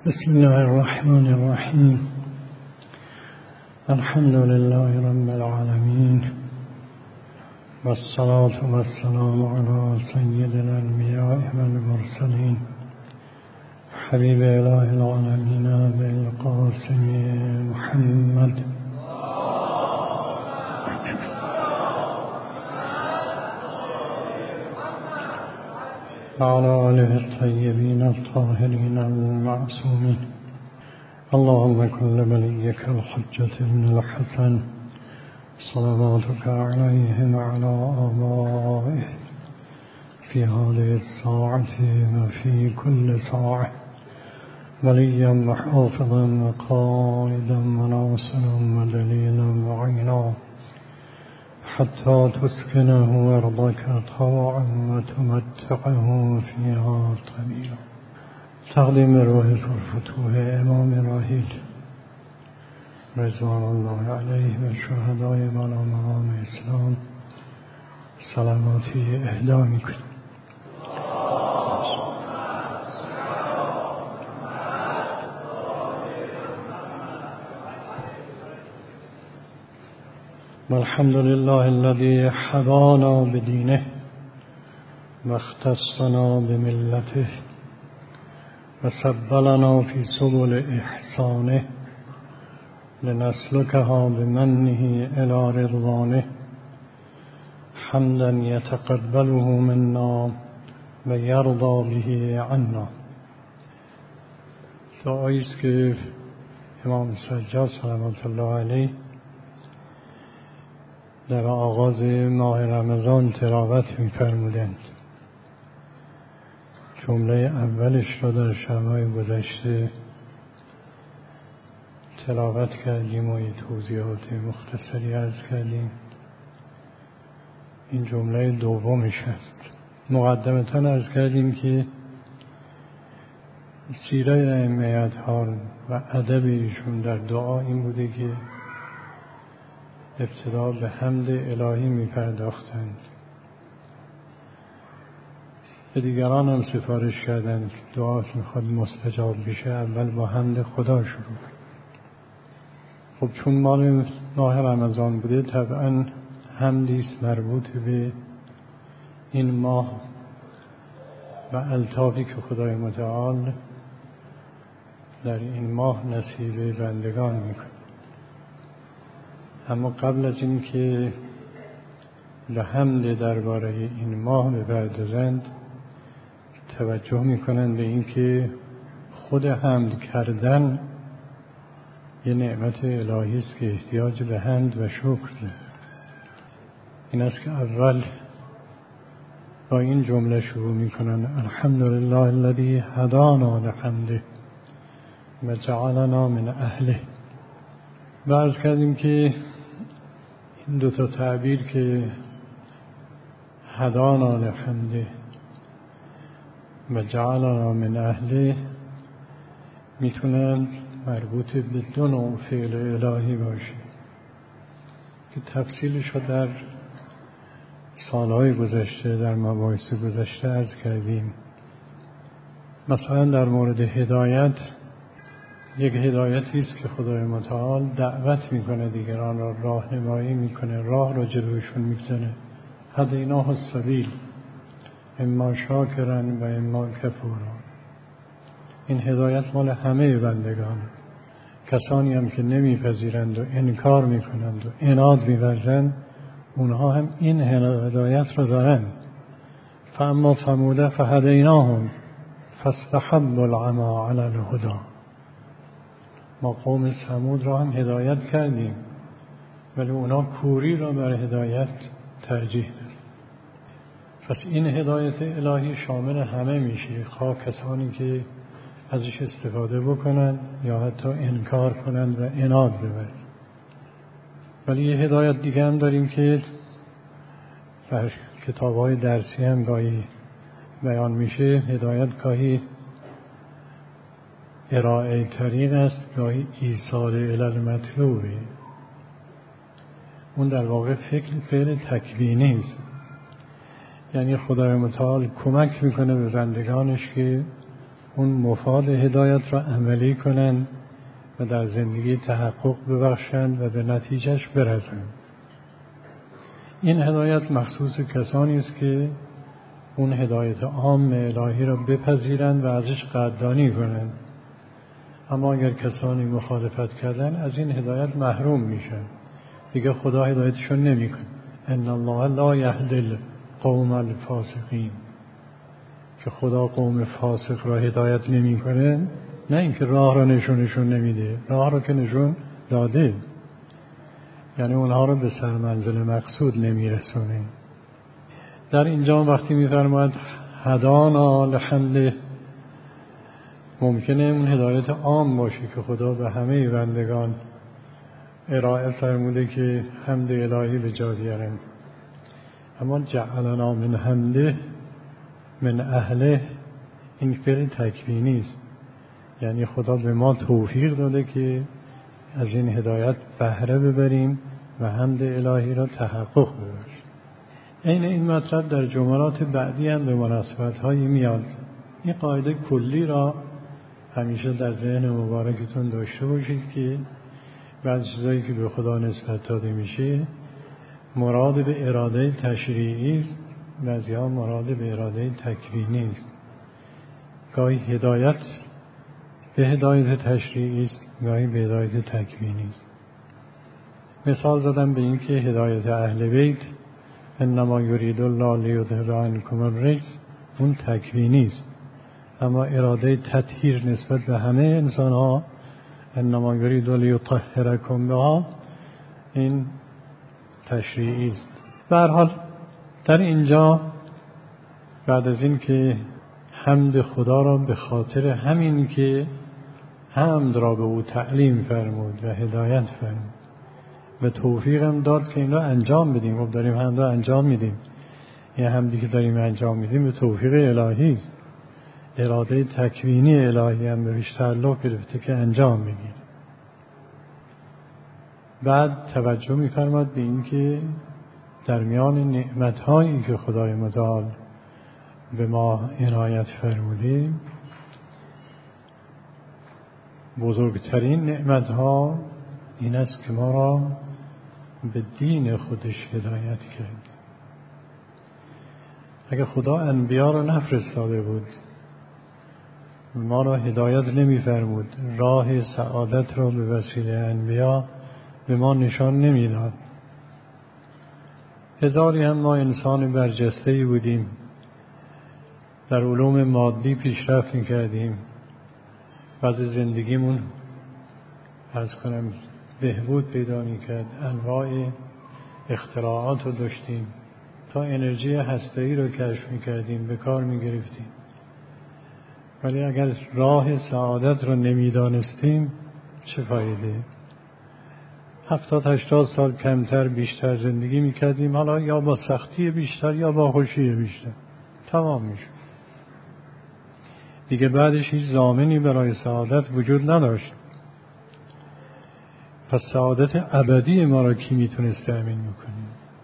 بسم الله الرحمن الرحيم. الحمد لله رب العالمين، والصلاة والسلام على سيد الأنبياء والمرسلين حبيب إله العالمين بالقاسم محمد وعلى آله الطيبين الطاهرين المعصومين. اللهم كن لوليك الحجة بن الحسن صلواتك عليه وعلى آبائه في هذه الساعة وفي كل ساعة وليا وحافظا وقائدا وناصرا ودليلا وعينا حتى تسكنه أرضك طوعا وتمتعه فيها طويلا. تقدیم روح پرفتوح امام راحل رضوان الله علیه و شهدای بالا مقام اسلام سلاماتی اهدا میکنیم. والحمد لله الذي هدانا بدينه واختصنا بملته وسبلنا في سبل إحسانه لنسلكها بمنه إلى رضوانه حمدا يتقبله منا ويرضى به عنا. دعایی است که امام سجاد صلوات الله علیه در آغاز ماه رمضان تلاوت می‌فرمودند. جمله اولش را در شب‌های گذشته تلاوت کردیم و توضیحات مختصری عرض کردیم. این جمله دومش است. مقدمتاً عرض کردیم که سیره ائمه اطهار و ادب ایشون در دعا این بوده که ابتدا به حمد الهی می پرداختند. به دیگران هم سفارش کردند که دعا که میخواد مستجاب بشه اول با حمد خدا شروع. خب چون ماه رمضان بوده طبعا حمدیست مربوط به این ماه و الطافی که خدای متعال در این ماه نصیب بندگان میکنه. اما قبل از این که به حمد درباره این ماه بپردازند توجه میکنند به این که خود حمد کردن یه نعمت الهی است که احتیاج به حمد و شکر داره. این است که اول با این جمله شروع میکنن: الحمدلله الذی هدانا لحمده و جعلنا من اهله. و عرض کردیم که این دوتا تعبیر که هدانا لحمده و جعلنا من اهله میتونن مربوط به دو نوع فعل الهی باشه که تفصیلش رو در سالهای گذشته در مباحث گذشته عرض کردیم. مثلا در مورد هدایت، یک هدایتی است که خدای متعال دعوت میکنه دیگران را، راهنمایی میکنه، راه را جلوشون میگذاره. هدیناه السبیل اما شاکرا و اما کفورا. این هدایت مال همه بندگان. کسانی هم که نمیپذیرند و انکار میکنند و عناد میورزند اونها هم این هدایت را دارند. فاما ثمود فهدیناهم فاستحبوا العمی علی الهدی. ما قوم ثمود را هم هدایت کردیم ولی اونا کوری را بر هدایت ترجیح دادند. پس این هدایت الهی شامل همه میشه، خواه کسانی که ازش استفاده بکنند یا حتی انکار کنند و عناد ببرند. ولی یه هدایت دیگه هم داریم که در کتاب‌های درسی هم گاهی بیان میشه. هدایت گاهی ارائه طریق است، گاهی ایصال الی المطلوب. اون در واقع فعل تکوینی است. یعنی خدای متعال کمک میکنه به بندگانش که اون مفاد هدایت را عملی کنند و در زندگی تحقق ببخشند و به نتیجهش برسند. این هدایت مخصوص کسانی است که اون هدایت عام الهی را بپذیرند و ازش قدردانی کنند. اما اگر کسانی مخالفت کردن از این هدایت محروم میشن، دیگه خدا هدایتشون نمیکنه. ان الله لا یهدی القوم الفاسقین، که خدا قوم فاسق را هدایت نمیکنه. نه اینکه راه را نشونشون نمیده، راه را که نشون داده، یعنی اونها را به سرمنزل مقصود نمیرسونه. در اینجا وقتی میفرماید هدانا لحمده، ممکنه اون هدایت عام باشه که خدا به همه بندگان ارائه فرموده که حمد الهی به جا بیارن. اما جعلنا من حمده من اهله، این فعل تکوینی است، یعنی خدا به ما توفیق داده که از این هدایت بهره ببریم و حمد الهی را تحقق ببخشیم. این مطلب در جملات بعدی هم به مناسبت‌هایی میاد. این قاعده کلی را همیشه در ذهن مبارکتون داشته باشید که بعضی چیزایی که به خدا نسبت داده میشه مراد به اراده تشریعی است، بعضی‌ها مراد به اراده تکوینی است. گاهی هدایت به هدایت تشریعی است، گاهی به هدایت تکوینی است. مثال زدم به این که هدایت اهل بیت انما یرید الله لیذهب عنکم الرجس، اون تکوینی است. اما اراده تطهیر نسبت به همه انسان ها انما یرید لیطهرکم بها، این تشریعی است. به هر حال در اینجا بعد از این که حمد خدا را به خاطر همین که حمد را به او تعلیم فرمود و هدایت فرمود و توفیقم داد که این را انجام بدیم. خب داریم حمد را انجام میدیم. این حمدی که داریم انجام میدیم به توفیق الهی است. اراده تکوینی الهی هم بهش تعلق گرفته که انجام بگیریم. بعد توجه می‌فرماد به این که در میان نعمت‌هایی که خدای متعال به ما عنایت فرموده، بزرگترین نعمت‌ها این است که ما را به دین خودش هدایت کرد. اگر خدا انبیا را نفرستاده بود، ما را هدایت نمی‌فرمود، راه سعادت را به وسیله انبیا به ما نشان نمی‌داد. هزاری هم ما انسان برجسته‌ای بودیم، در علوم مادی پیشرفت می‌کردیم، بعضی زندگیمون بهبود پیدا می‌کرد، انواع اختراعات رو داشتیم، تا انرژی هسته‌ای رو کشف می‌کردیم، به کار می‌گرفتیم. ولی اگر راه سعادت رو نمی‌دانستیم چه فایده؟ 70-80 سال کمتر بیشتر زندگی می‌کردیم، حالا یا با سختی بیشتر یا با خوشی بیشتر، تمام میشه. دیگه بعدش هیچ ضامنی برای سعادت وجود نداشت. پس سعادت ابدی ما را کی میتونست تأمین میکنه؟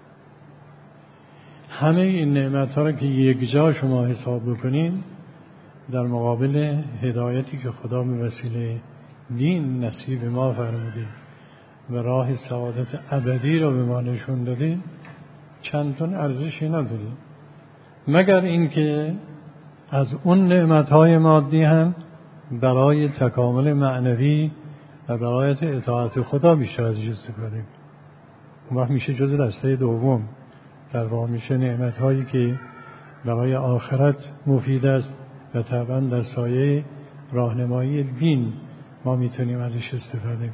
همه این نعمت‌ها را که یک جا شما حساب بکنین در مقابل هدایتی که خدا به وسیله دین نصیب ما فرموده و راه سعادت ابدی را به ما نشون داده، چندان ارزشی نداره، مگر اینکه از اون نعمت‌های مادی هم برای تکامل معنوی و برای اطاعت خدا بیشتر ازش استفاده کنیم. اون وقت میشه جز دسته دوم، در واقع میشه نعمت‌هایی که برای آخرت مفید است و طبعا در سایه راهنمایی دین ما میتونیم ازش استفاده کنیم.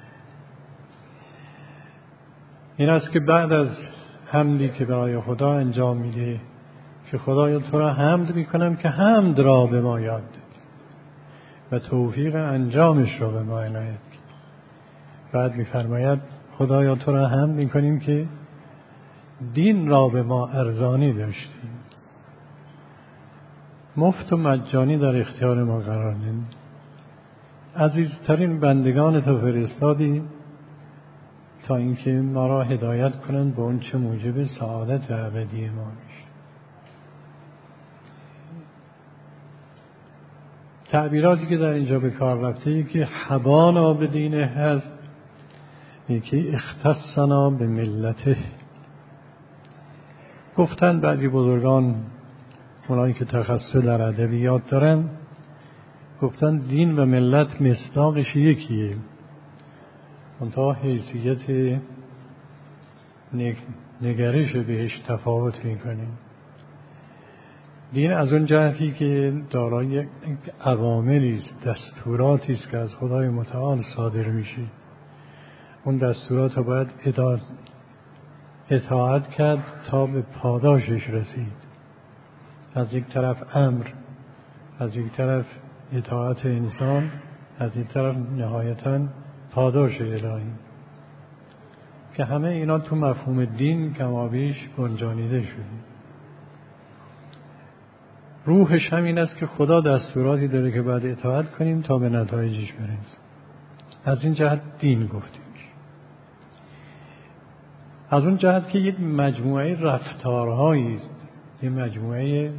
این است که بعد از حمدی که برای خدا انجام میده که خدایا تو را حمد میکنم که حمد را به ما یاد دادی و توفیق انجامش را به ما عنایت کردی. بعد میفرماید خدایا تو را حمد میکنیم که دین را به ما ارزانی داشتی، مفت و مجانی در اختیار ما قرار ندادی، عزیزترین بندگان تو فرستادی تا اینکه ما را هدایت کنند به اون چه موجب سعادت ابدی ما میشه. تعبیراتی که در اینجا به کار رفته، یکی حبانا به دینه هست، یکی اختصنا به ملته. گفتن بعضی بزرگان، اونایی که تخصص در ادبیات دارن، گفتن دین و ملت مصداقش یکیه، منتها حیثیت نگرش بهش تفاوت میکنه. دین از اون جهتی که دارای اوامری است، دستوراتی است که از خدای متعال صادر میشه، اون دستورات رو باید اطاعت کرد تا به پاداشش رسید. از یک طرف امر، از یک طرف اطاعت انسان، از یک طرف نهایتاً پاداش الهی، که همه اینا تو مفهوم دین کمابیش گنجانیده شده. روحش همین است که خدا دستوراتی داره که باید اطاعت کنیم تا به نتایجش برسیم. از این جهت دین گفتیم. از اون جهت که یک مجموعه رفتارهایی است، یک مجموعه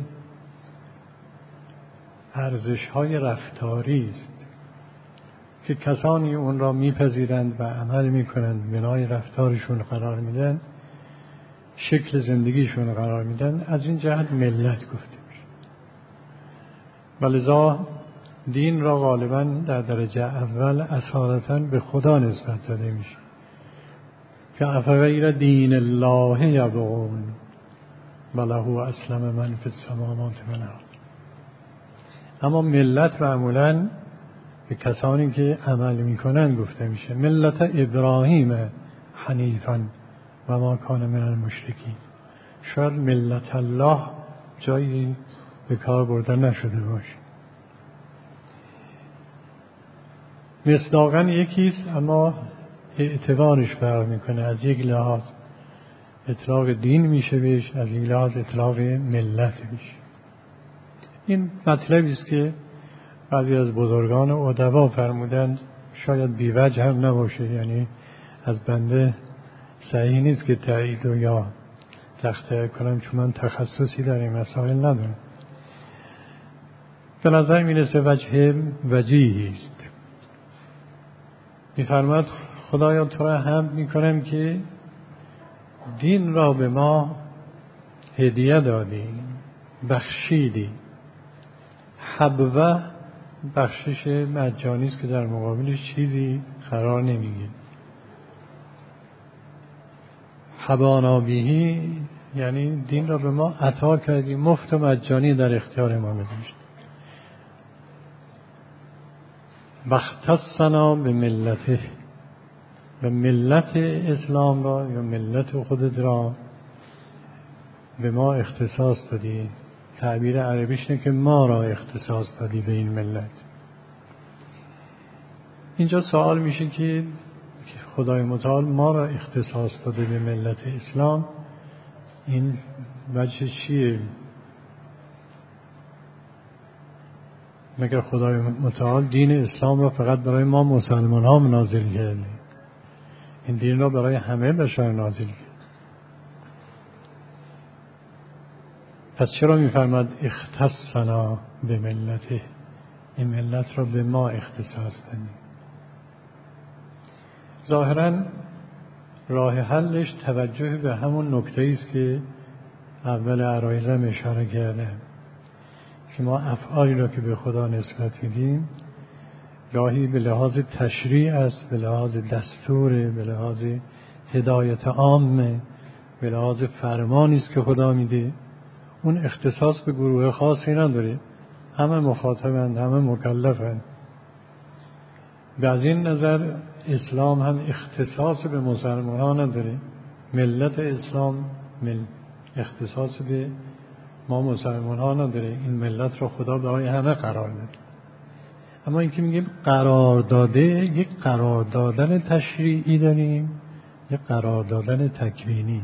ارزش‌های رفتاری است که کسانی اون را میپذیرند و عمل میکنند، بنای رفتارشون قرار میدن، شکل زندگیشون قرار میدن. از این جهت ملت گفته میشه. ولذا دین را غالبا در درجه اول اصالتاً به خدا نسبت داده میشه که افغیر دین الله یبغون وله اسلم من فی السماوات والارض. اما ملت معمولاً به کسانی که عمل میکنن گفته میشه. ملت ابراهیم حنیفاً و ما کان من المشرکین. شاید ملت الله جایی به کار برده نشده باشه. مصداقاً یکیست اما اعتبارش فرق میکنه. از یک لحاظ اطلاق دین میشه بهش، از یک لحاظ اطلاق ملت میشه. این مطلبی است که بعضی از بزرگان و ادبا فرمودند، شاید بی‌وجه هم نباشه، یعنی از بنده صحیح نیست که تایید و یا تخطئه کنم، چون من تخصصی در این مسائل ندارم. به نظر میرسه وجه وجیهی است. می‌فرماید خدایا تو را حمد میکنم که دین را به ما هدیه دادی، بخشیدی. حبوه بخشش مجانی است که در مقابلش چیزی قرار نمیگیره. حبانا بهی یعنی دین را به ما عطا کردی، مفت و مجانی در اختیار ما گذاشت. واختصنا به ملته، و ملت اسلام را یا ملت خودت را به ما اختصاص دادی. تعبیر عربیش اینه که ما را اختصاص دادی به این ملت. اینجا سوال میشه که خدای متعال ما را اختصاص داده به ملت اسلام، این وجه چیه؟ مگر خدای متعال دین اسلام را فقط برای ما مسلمان ها نازل کرده؟ این دین را برای همه بشر نازل کرده. پس چرا میفرماد اختصنا به ملته؟ این ملت را به ما اختصاص دادیم. ظاهراً راه حلش توجه به همون نکته‌ای است که اول عرایزم اشاره کرده، که ما افعالی را که به خدا نسبت میدیم گاهی به لحاظ تشریع است، به لحاظ دستور، به لحاظ هدایت عامه، به لحاظ فرمانی است که خدا میده. اون اختصاص به گروه خاصی نداره، همه مخاطبند، همه مکلفند. به از این نظر اسلام هم اختصاص به مسلمانان نداره. ملت اسلام اختصاص به ما مسلمانان نداره. این ملت را خدا برای همه قرار داده. اما اینکه میگیم قرار داده، یک قرار دادن تشریعی داریم، یک قرار دادن تکوینی.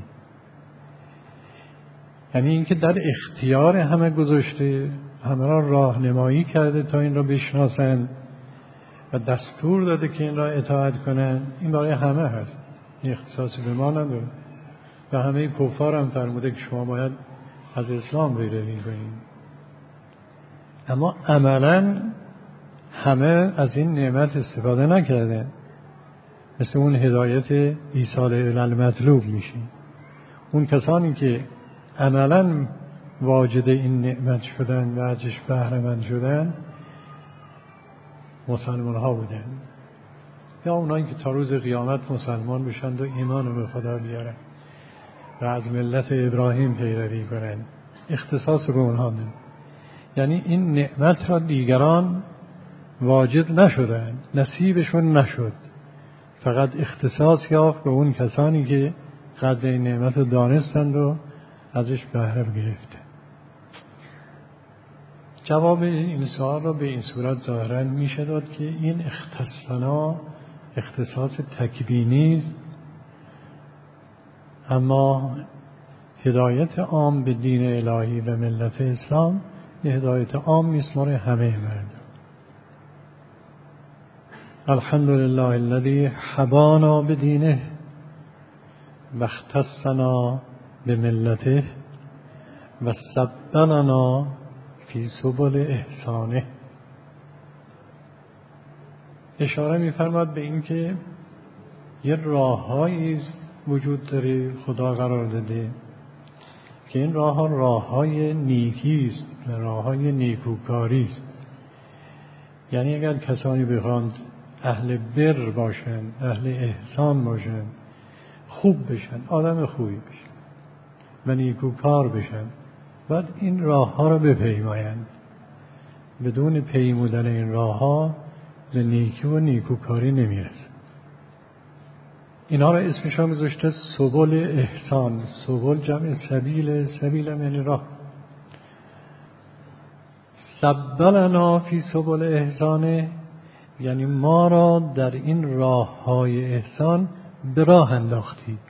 یعنی اینکه در اختیار همه گذاشته، همه را راهنمایی کرده تا این را بشناسند و دستور داده که این را اطاعت کنند. این برای همه هست، این اختصاصی به ما نداره. و همه کفار هم فرموده که شما باید از اسلام پیروی کنید. اما عملاً همه از این نعمت استفاده نکرده. مثل اون هدایت ایصال الی المطلوب میشه. اون کسانی که عملاً واجد این نعمت شدن و ازش بهره مند شدن مسلمان ها بودن، یا اونایی که تا روز قیامت مسلمان بشند و ایمان به خدا بیارن و از ملت ابراهیم پیروی کنن. اختصاص به اونها نه. یعنی این نعمت را دیگران واجد نشدن، نصیبشون نشد، فقط اختصاص یافت به اون کسانی که قدر این نعمت رو دانستند و ازش بهره گرفتند. جواب این سوال را به این صورت ظاهراً میشه داد که این اختصاصنا اختصاص تکوینی است، اما هدایت عام به دین الهی و ملت اسلام یه هدایت عام نیست، مال همه مردم. الحمدلله الذی حبانا بدینه و اختصنا بملته و سبلنا فی سبل احسانه. اشاره می‌فرماد به این که یه راه‌هایی وجود داره خدا قرار داده که این راه‌ها راه‌های نیکی است، راه‌های نیکوکاری است. یعنی اگر کسانی بخواند اهل بر باشند، اهل احسان باشند، خوب بشن، آدم خوبی بشن و نیکوکار بشن، باید این راه‌ها رو بپیمایند. بدون پیمودن این راه‌ها به نیکی و نیکوکاری نمیرسه. اینا رو اسمش هم گذاشته سبل احسان. سبل جمع سبیل، سبیل یعنی راه. سبلنا فی سبل احسانه یعنی ما را در این راه‌های احسان به راه انداختی.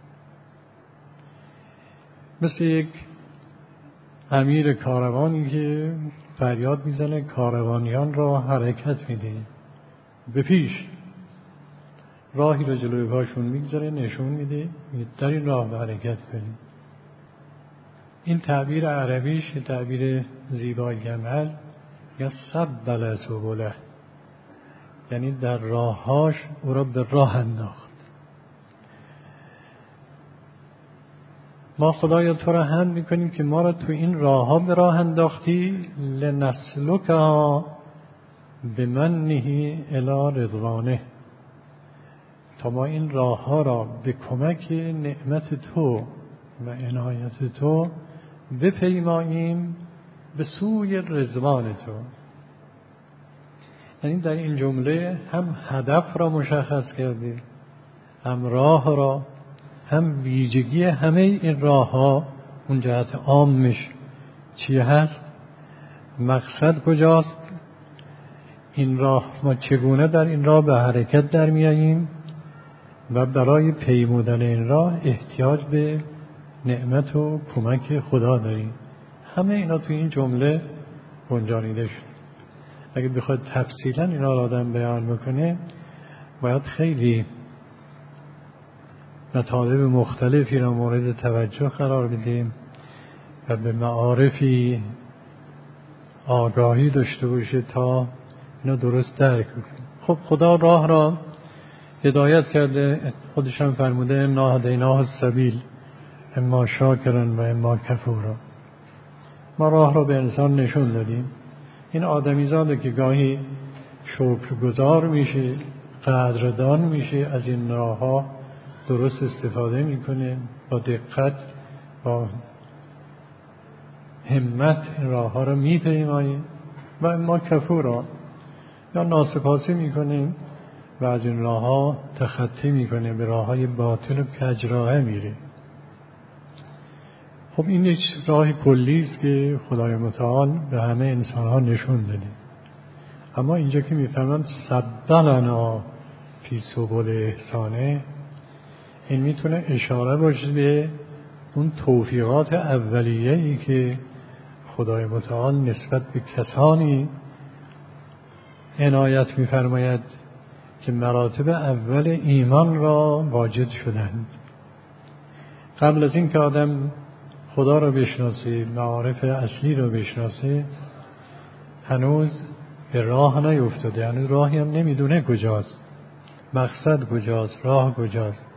مثل یک امیر کاروانی که فریاد میزنه کاروانیان را حرکت میده، به پیش راهی رو جلوی پاشون میگذاره، نشون میده در این راه به حرکت کنید. این تعبیر عربیش تعبیر زیبایی هم هست، یا سبل سبله، یعنی در راههاش او را به راه انداخت. ما خدایا تو را حمد میکنیم که ما را تو این راهها به راه انداختی، لنسلکها بمنه الی رضوانه، تا ما این راهها را به کمک نعمت تو و عنایت تو بپیماییم به سوی رضوان تو. یعنی در این جمله هم هدف را مشخص کردی، هم راه را، هم ویژگی همه این راه ها، اون جهت عامش چیه هست، مقصد کجاست، این راه ما چگونه در این راه به حرکت در میاییم و برای پیمودن این راه احتیاج به نعمت و کمک خدا داریم. همه اینا تو این جمله گنجانیده شد. اگه بخواد تفصیلا اینا رو آدم بیان بکنه باید خیلی مطالب مختلفی را مورد توجه قرار بدیم و به معارفی آگاهی داشته باشه تا اینا درست درک کنیم. خب خدا راه را هدایت کرده، خودش هم فرموده انا هدیناه السبیل اما شاکرا و اما کفورا. ما راه را به انسان نشون دادیم. این آدمیزاده که گاهی شکرگزار میشه، قدردان میشه، از این راه ها درست استفاده میکنه، با دقت با همت این راه ها رو میپیمایه، و ما کفورا یا ناسپاسی میکنیم و از این راه ها تخطی میکنه، به راه های باطل و کجراهه میره. خب این یک راه کلی است که خدای متعال به همه انسان ها نشون داده. اما اینجا که میفرماند سبلنا فی سبل احسانه، این میتونه اشاره باشه به اون توفیقات اولیه‌ای که خدای متعال نسبت به کسانی عنایت می‌فرماید که مراتب اول ایمان را واجد شدند. قبل از این که آدم خدا را بشناسه، معارف اصلی را بشناسه، هنوز به راه نیفتاده، یعنی راهی هم نمیدونه کجاست، مقصد کجاست، راه کجاست.